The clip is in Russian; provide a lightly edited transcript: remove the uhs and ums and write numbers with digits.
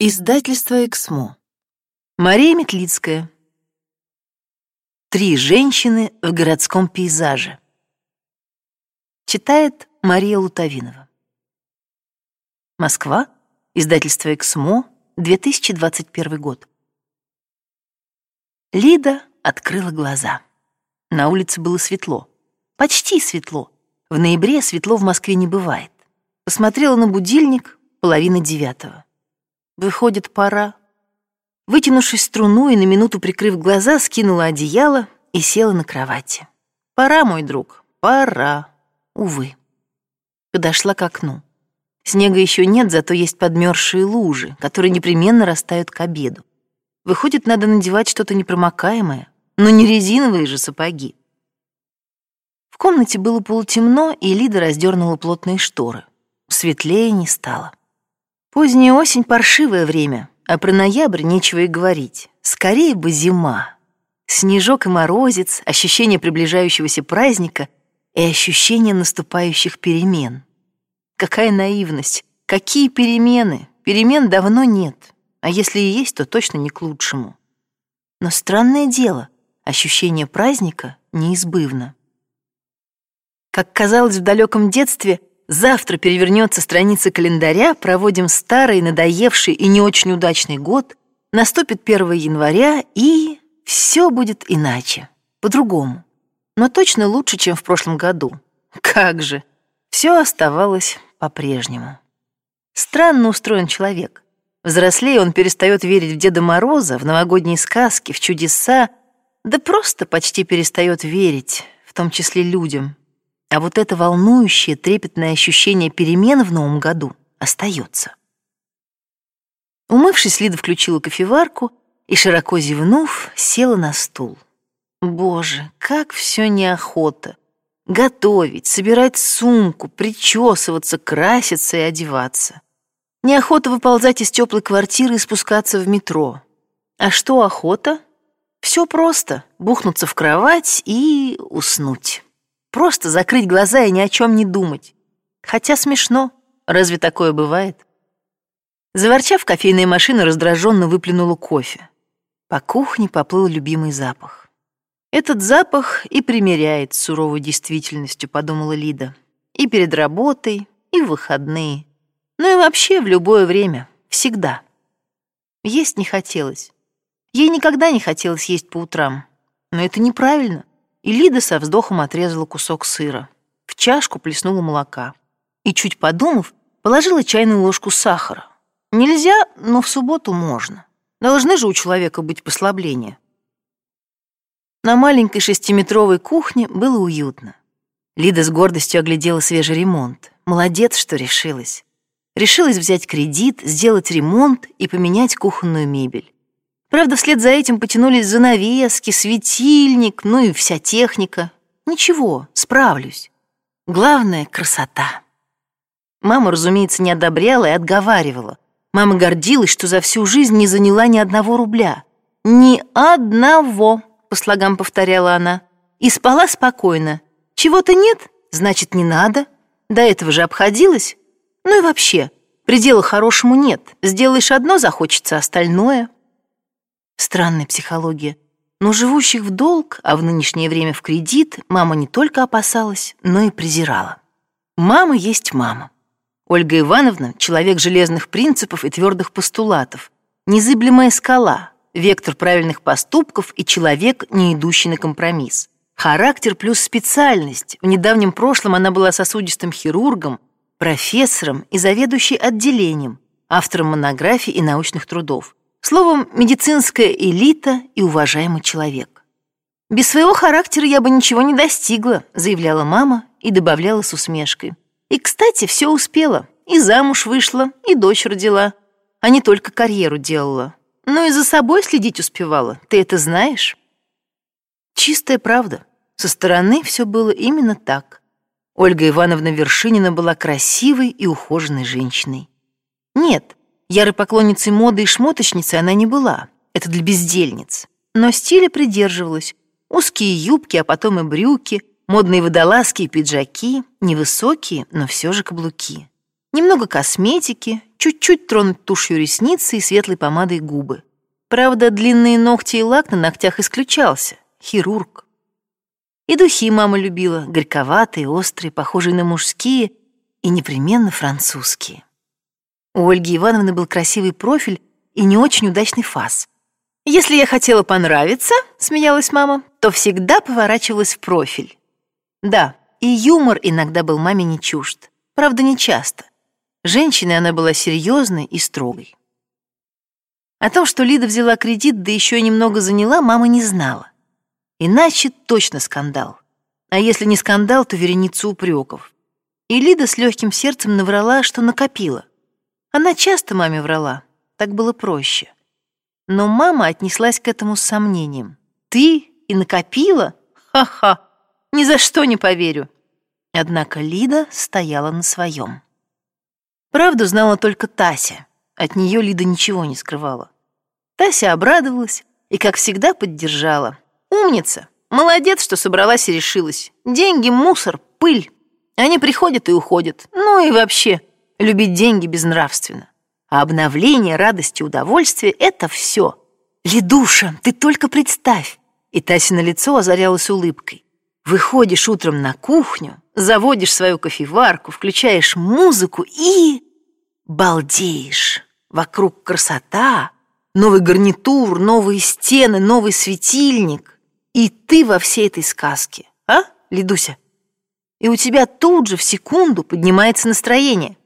Издательство «Эксмо». Мария Метлицкая. 3 женщины в городском пейзаже. Читает Мария Лутовинова. Москва. Издательство «Эксмо», 2021 год. Лида открыла глаза. На улице было светло. Почти светло. В ноябре светло в Москве не бывает. Посмотрела на будильник, 8:30. Выходит, пора. Вытянувшись струной и на минуту прикрыв глаза, скинула одеяло и села на кровати. Пора, мой друг, пора. Увы. Подошла к окну. Снега еще нет, зато есть подмерзшие лужи, которые непременно растают к обеду. Выходит, надо надевать что-то непромокаемое, но не резиновые же сапоги. В комнате было полутемно, и Лида раздернула плотные шторы. Светлее не стало. Поздняя осень — паршивое время, а про ноябрь нечего и говорить. Скорее бы зима. Снежок и морозец, ощущение приближающегося праздника и ощущение наступающих перемен. Какая наивность! Какие перемены? Перемен давно нет, а если и есть, то точно не к лучшему. Но странное дело, ощущение праздника неизбывно. Как казалось в далеком детстве, завтра перевернется страница календаря, проводим старый, надоевший и не очень удачный год, наступит 1 января, и все будет иначе, по-другому. Но точно лучше, чем в прошлом году. Как же! Все оставалось по-прежнему. Странно устроен человек. Взрослея, он перестает верить в Деда Мороза, в новогодние сказки, в чудеса, да просто почти перестает верить, в том числе людям. А вот это волнующее, трепетное ощущение перемен в новом году остается. Умывшись, Лида включила кофеварку и, широко зевнув, села на стул. Боже, как все неохота. Готовить, собирать сумку, причесываться, краситься и одеваться. Неохота выползать из теплой квартиры и спускаться в метро. А что охота? Все просто. Бухнуться в кровать и уснуть. Просто закрыть глаза и ни о чем не думать. Хотя смешно. Разве такое бывает? Заворчав, кофейная машина раздраженно выплюнула кофе. По кухне поплыл любимый запах. Этот запах и примиряет с суровой действительностью, подумала Лида. И перед работой, и в выходные. Ну и вообще в любое время. Всегда. Есть не хотелось. Ей никогда не хотелось есть по утрам. Но это неправильно. И Лида со вздохом отрезала кусок сыра. В чашку плеснула молока. И, чуть подумав, положила чайную ложку сахара. Нельзя, но в субботу можно. Должны же у человека быть послабления. На маленькой 6-метровой кухне было уютно. Лида с гордостью оглядела свежий ремонт. Молодец, что решилась. Решилась взять кредит, сделать ремонт и поменять кухонную мебель. Правда, вслед за этим потянулись занавески, светильник, ну и вся техника. Ничего, справлюсь. Главное — красота. Мама, разумеется, не одобряла и отговаривала. Мама гордилась, что за всю жизнь не заняла ни одного рубля. «Ни одного», — по слогам повторяла она. И спала спокойно. Чего-то нет, значит, не надо. До этого же обходилась. Ну и вообще, предела хорошему нет. Сделаешь одно — захочется остальное. Странная психология. Но живущих в долг, а в нынешнее время в кредит, мама не только опасалась, но и презирала. Мама есть мама. Ольга Ивановна — человек железных принципов и твердых постулатов, незыблемая скала, вектор правильных поступков и человек, не идущий на компромисс. Характер плюс специальность. В недавнем прошлом она была сосудистым хирургом, профессором и заведующей отделением, автором монографий и научных трудов. Словом, медицинская элита и уважаемый человек. «Без своего характера я бы ничего не достигла», заявляла мама и добавляла с усмешкой. «И, кстати, все успела. И замуж вышла, и дочь родила. А не только карьеру делала. Но и за собой следить успевала. Ты это знаешь?» Чистая правда. Со стороны все было именно так. Ольга Ивановна Вершинина была красивой и ухоженной женщиной. Нет, ярой поклонницей моды и шмоточницей она не была. Это для бездельниц. Но стиля придерживалась. Узкие юбки, а потом и брюки, модные водолазки и пиджаки, невысокие, но все же каблуки. Немного косметики, чуть-чуть тронуть тушью ресницы и светлой помадой губы. Правда, длинные ногти и лак на ногтях исключался. Хирург. И духи мама любила, горьковатые, острые, похожие на мужские и непременно французские. У Ольги Ивановны был красивый профиль и не очень удачный фас. «Если я хотела понравиться, — смеялась мама, — то всегда поворачивалась в профиль». Да, и юмор иногда был маме не чужд. Правда, не часто. Женщиной она была серьезной и строгой. О том, что Лида взяла кредит, да еще и немного заняла, мама не знала. Иначе точно скандал. А если не скандал, то вереницу упреков. И Лида с легким сердцем наврала, что накопила. Она часто маме врала, так было проще. Но мама отнеслась к этому с сомнением. «Ты и накопила? Ха-ха! Ни за что не поверю!» Однако Лида стояла на своем. Правду знала только Тася. От нее Лида ничего не скрывала. Тася обрадовалась и, как всегда, поддержала. «Умница! Молодец, что собралась и решилась. Деньги — мусор, пыль. Они приходят и уходят. Ну и вообще, любить деньги безнравственно. А обновление, радость и удовольствие — это все. Лидуша, ты только представь!» И Тасино лицо озарялось улыбкой. «Выходишь утром на кухню, заводишь свою кофеварку, включаешь музыку и... балдеешь. Вокруг красота, новый гарнитур, новые стены, новый светильник. И ты во всей этой сказке, а, Лидуся? И у тебя тут же в секунду поднимается настроение.